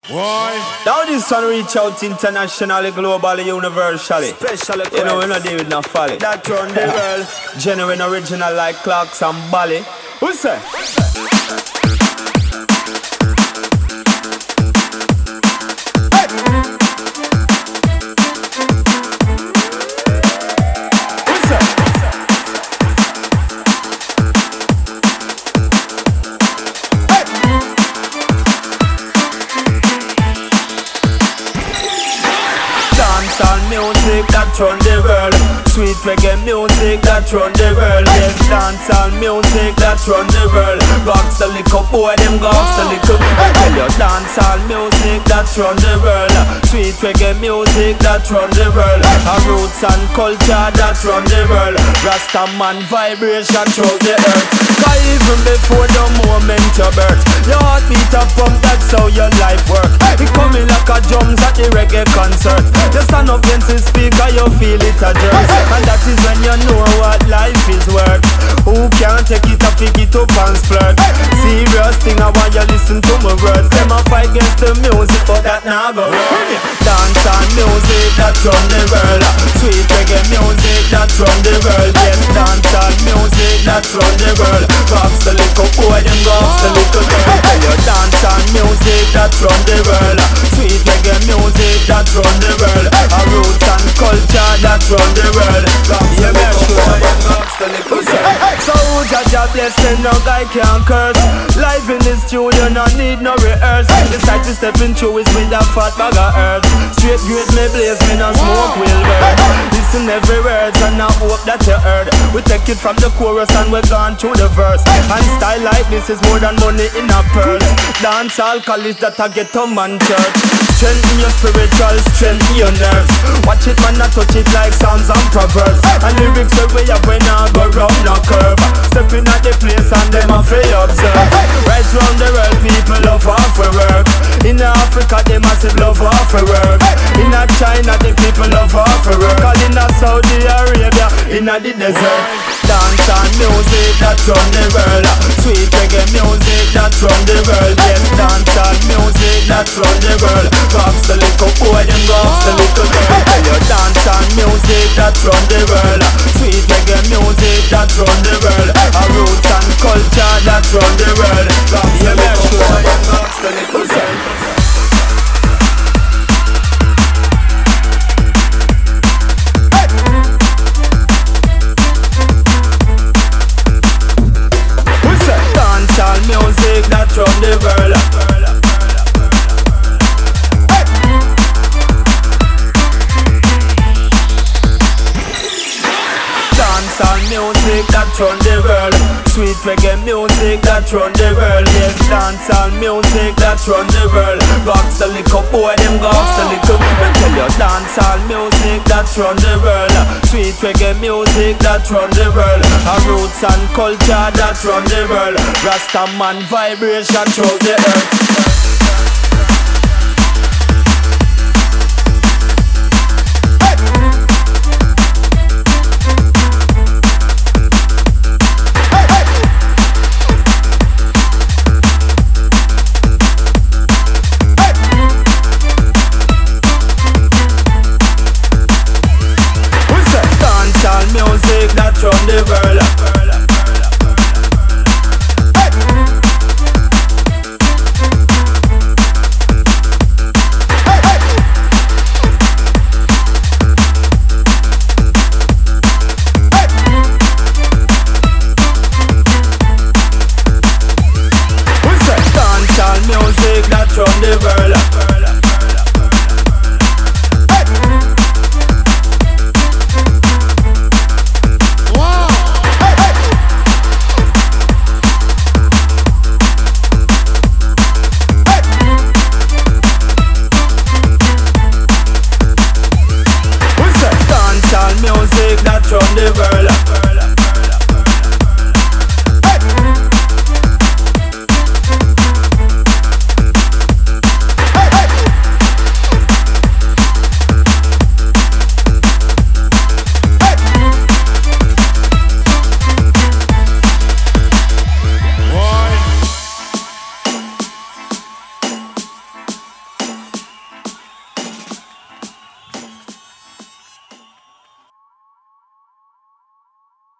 Why? Now this one reach out internationally, globally, universally. Special You know, we're not dealing with no folly. that run the world. Genuine original like Clarks and Bally. Who's that? Dancehall music that run the world. Sweet reggae music that run the world. Yes, dancehall music that run the world. Gox the little boy, them gox the little. I tell you, dancehall music that run the world. Sweet reggae music that run the world. A roots and culture that run the world. Rasta man vibration throughout the earth. Cause even before the moment you birth, your heart beat a pump, that's how your life work. It coming like a drums at the reggae concert. You stand up against the speaker, you feel it a jerk. And that is when you know what life is worth. Who can't take it up, pick it up and splurge. Serious thing, I want you listen to my words. Them a fight against the music, but that now go wrong. Dancehall music that run the world. Sweet reggae music that run the world. Yes, dancehall music that run the world. Gox the little boy, them gox the little girl. Tell you, dancehall music that run the world. Sweet reggae music that run the world. A roots and culture that run the world. Gox the little boy, them gox the little girl. So Jaja bless them, no guy can curse. Live in the studio, no need no rehearse. Decide to step in through is with a fat bag of herbs. Straight great me blaze, me no smoke will burn. Listen every word and I hope that you heard. We take it from the chorus and we're gone through the verse. And style like this is more than money in a purse. Dancehall college that I get to man church. Strengthen your spiritual, strengthen your nerves. Watch it man, I touch it like psalms and proverbs. And lyrics the way up when I go round no curve. Stepping at the place and them a free observe. Right round the world people love off we work. In Africa they massive love off we work. In China the people love off we work. All in Saudi Arabia, in the desert. Dancehall music that run the world. Sweet reggae music that run the world. Yes, dancehall music that run the world. Gox the little boy, them gox the little girl. Tell you, dancehall music that run the world. Sweet reggae music that run the world. A roots and culture that run the world. Gox the little boy, them gox the little girl. Dancehall music that run the world. Dancehall music that run the world. Sweet reggae music that run the world. Yes, dancehall music that run the world. Gox the little boy, them gox the little girl. Tell you, dancehall music that run the world. Sweet reggae music that run the world. A roots and culture that run the world. Rasta man vibration throughout the earth. Music that run the world. Dancehall music that run the world.